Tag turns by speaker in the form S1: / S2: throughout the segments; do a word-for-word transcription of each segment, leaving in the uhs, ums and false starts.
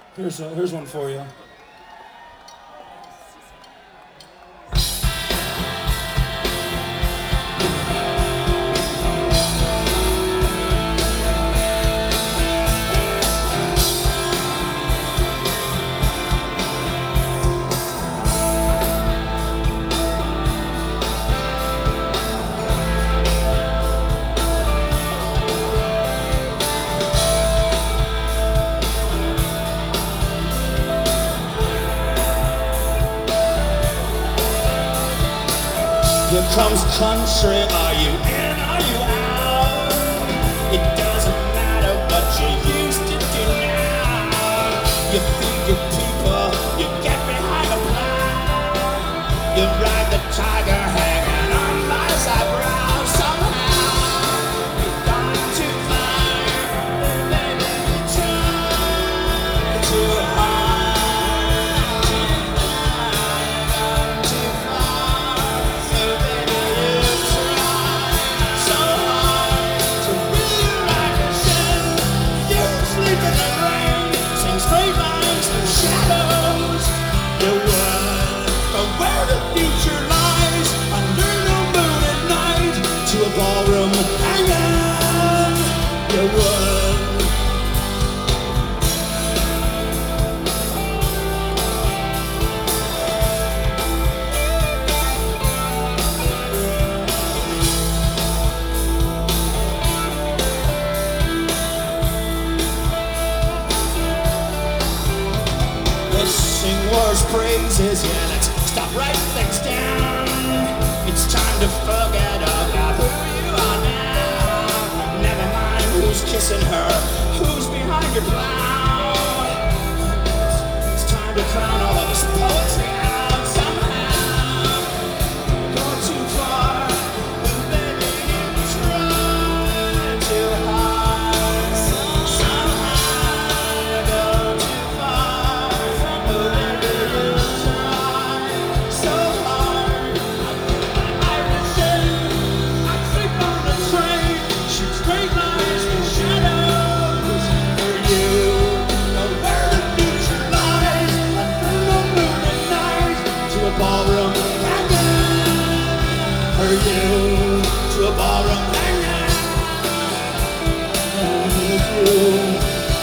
S1: Here's, a, here's one for you. Here comes country, are you in, are you out? It doesn't matter what you used to do now. You feed your people, you get behind the plow. You ride the tiger hanging on by his eyebrow. Somehow you've gone too far, baby, you try too hard. Straight lines through shadows. The world from where the future lies, under the moon at night, to a ballroom hanging. The world. Sing wars praises, yeah, let's stop writing things down. It's time to forget about who you are now. Never mind who's kissing her, who's behind your plow. It's time to crown all of this poetry out somehow. Go too far, but baby you try too hard. Somehow you go too far. Ballroom hanging, for you to a ballroom hanging, for you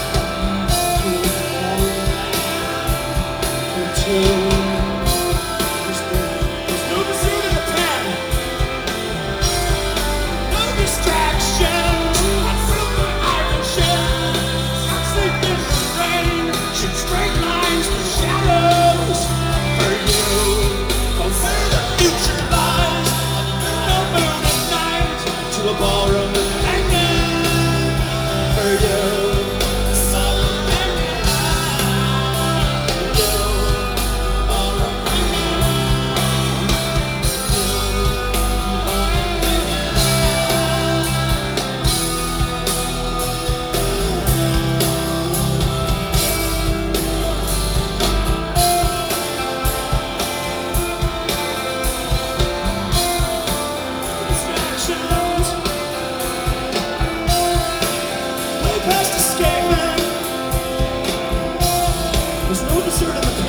S1: to there's no deceit in the pen, no distractions. I threw the iron shed, I sleep in the rain, shoot straight lines through shadows for you. Where the future lies, no moon at night, to a ballroom hanging for you. Ballroom hanging for you. Ballroom hanging for you. Ballroom way past escaping. There's no dessert in the